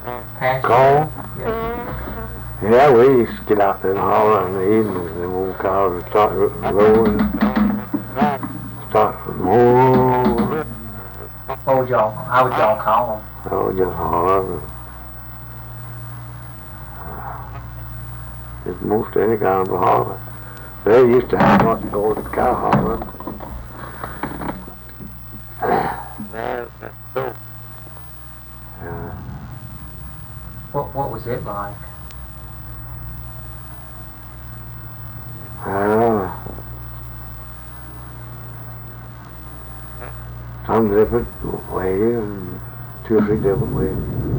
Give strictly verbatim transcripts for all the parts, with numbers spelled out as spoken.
pasture? Corn? Yeah. Yeah, we used to get out there and holler in the evenings. Them old cows would start rolling. Start moo. What would y'all, how would y'all call them? Oh, just holler. Just most any kind of a holler. They used to have what called a cow holler. Yeah. What What was it like? I don't know. Some different ways, and two or three different ways.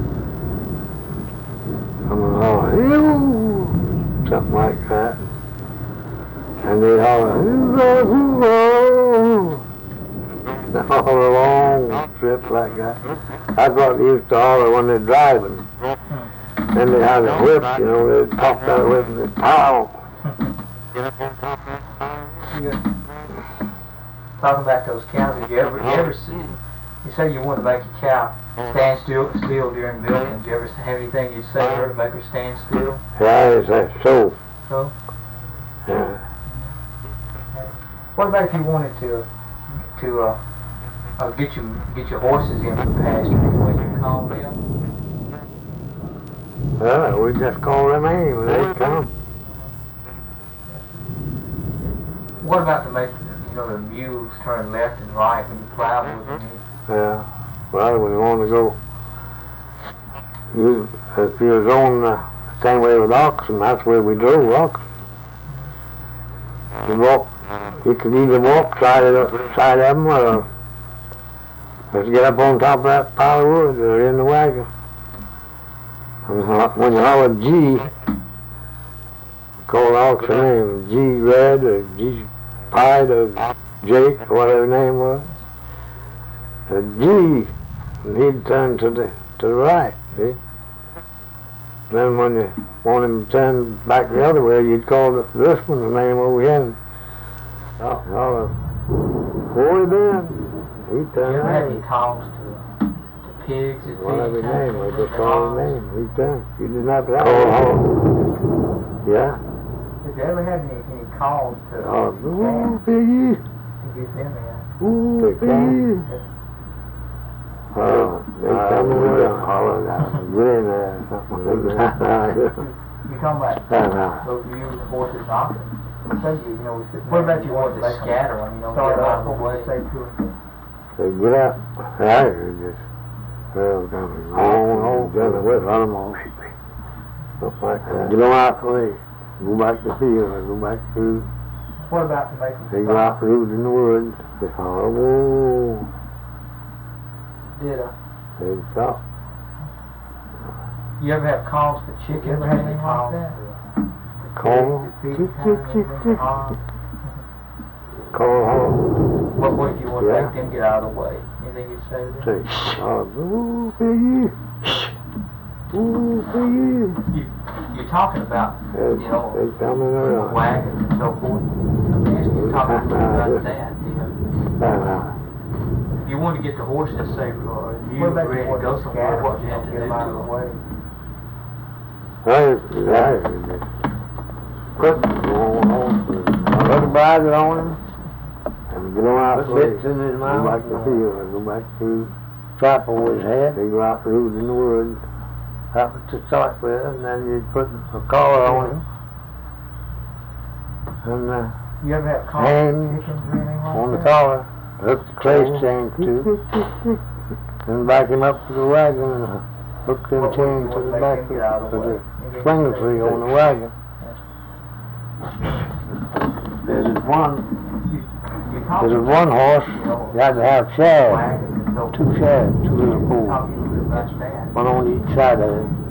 Some would holler, "Ew," something like that. And they'd holler, "Hoorah, hoorah," all a long trip like that. That's what they used to holler when they're driving. Then they had a whip, you know, they'd pop that whip and they'd pow. Yeah. Talking about those cows, did you ever, you ever see, you say you want to make a cow stand still, still during milking. Did you ever have anything you'd say to her to make her stand still? Yeah, it's that so. So? Yeah. What about if you wanted to, to, uh, uh get you, get your horses in for pasture, before you call them? Well, we just call them in when they come. What about to make, you know, the mules turn left and right when you plow with them? Yeah. Well, when you want to go, you, if you was on the same way with oxen, that's where we drove oxen. You walk, you could either walk side of, the, side of them or just get up on top of that pile of wood or in the wagon. And when you hollered G, call the oxen name, G Red or G Pied or Jake or whatever his name was. A G, and he'd turn to the to the right, see? Then when you want him to turn back the other way, you'd call the, this one's name over here. And, oh, oh, where he been? He'd turn You ever had right. any calls to, to pigs that Whatever his feed name was, just call his name. He'd turn. You didn't have to Call call home. Yeah. Did you ever have any, any calls to Oh, cats ooh, piggy. to get them in? Ooh, piggy. Oh, they come in with a holler, got a grin there or something. You're talking about those mules and horses and oxen. So you, you know, what about you want to scatter them, you know, get out of the way? They get up, right, they just, well, come on, on, just whip, run them off. Stuff like that. Get them out the way. Go back to the field, or go back through. What about to make them They go out rooted in the woods. They holler, whoa. Did uh, They stop. you ever have calls for chickens? You ever had any like that? Call, chick, chick, chick, chick. Call, holler. What would you want to Yeah. make them get out of the way? Anything you'd say to them? Say, oh, ooh, piggy. Ooh, piggy. You, you're talking about, They, you know, they coming around. wagons and so forth. I'm asking you talking about that. You know, Uh, if you want to get the horses, say, or you were ready to go somewhere, what you have to do to them? Right, right. Put, put the bridle on him and get him out the way. Go back to the field and go back to trap over his head. They go out rooted in the woods. That was to start with, and then you put a collar on him. And uh, You ever have calls hang for chickens or anything like on the that? collar. Hook the trace chain to. Then back him up to the wagon and hook them What would chain you to want the to back make of them get out of the the way? swing tree on the wagon. There's one, You there's talking one horse, you know, you had to have shafts, wagons and so two forth. shafts, two little You poles, talking a little bit about that. one on each side of it.